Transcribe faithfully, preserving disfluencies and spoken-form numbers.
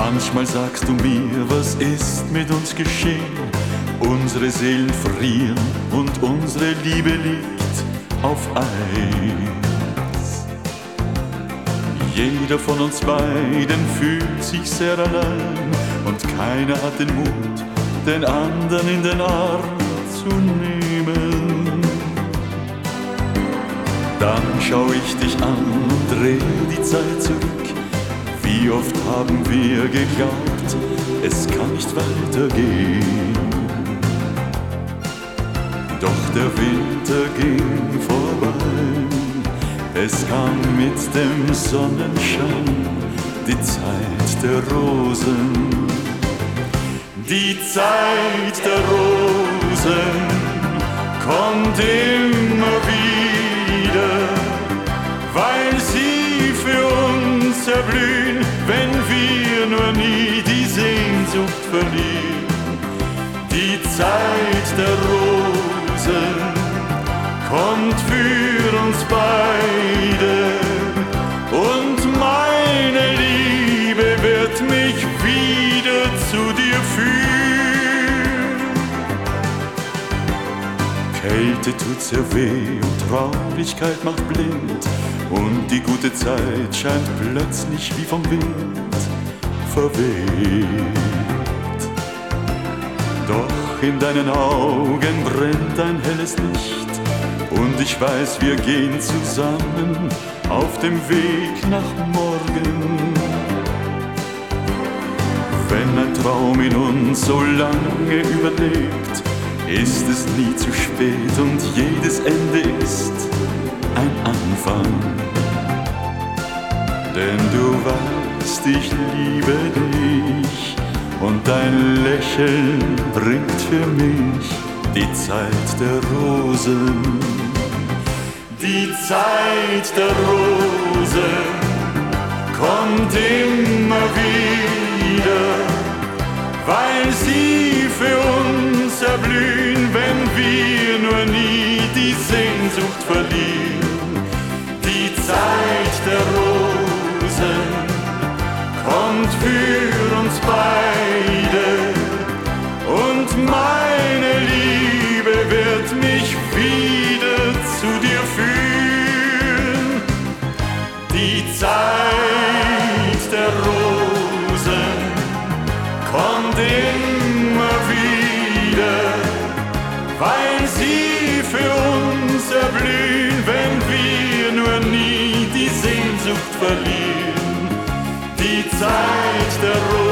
Manchmal sagst du mir, was ist mit uns geschehen? Unsere Seelen frieren und unsere Liebe liegt auf Eis. Jeder von uns beiden fühlt sich sehr allein und keiner hat den Mut, den anderen in den Arm zu nehmen. Dann schau ich dich an und dreh die Zeit zurück. Wie oft haben wir geglaubt, es kann nicht weitergehen. Doch der Winter ging vorbei, es kam mit dem Sonnenschein die Zeit der Rosen. Die Zeit der Rosen kommt immer wieder, weil sie für uns erblühen, wenn wir nur nie die Sehnsucht verlieren. Die Zeit der Rosen kommt für uns beide und meine Liebe wird mich wieder zu dir führen. Kälte tut sehr weh und Traurigkeit macht blind und die gute Zeit scheint plötzlich wie vom Wind verweht. Doch in deinen Augen brennt ein helles Licht und ich weiß, wir gehen zusammen auf dem Weg nach morgen. Wenn ein Traum in uns so lange überlebt, ist es nie zu spät und jedes Ende ist ein Anfang. Denn du weißt, ich liebe dich und dein Lächeln bringt für mich die Zeit der Rosen. Die Zeit der Rosen kommt immer wieder, weil sie für uns erblühen, wenn wir nur nie die Sehnsucht verlieren. Die Zeit der Rosen kommt für uns beide und meine Liebe wird mich wieder zu dir führen. Die Zeit der Rosen kommt immer wieder, weil sie für uns erblühen, wenn wir nur nie die Sehnsucht verlieren. Die Zeit der Rosen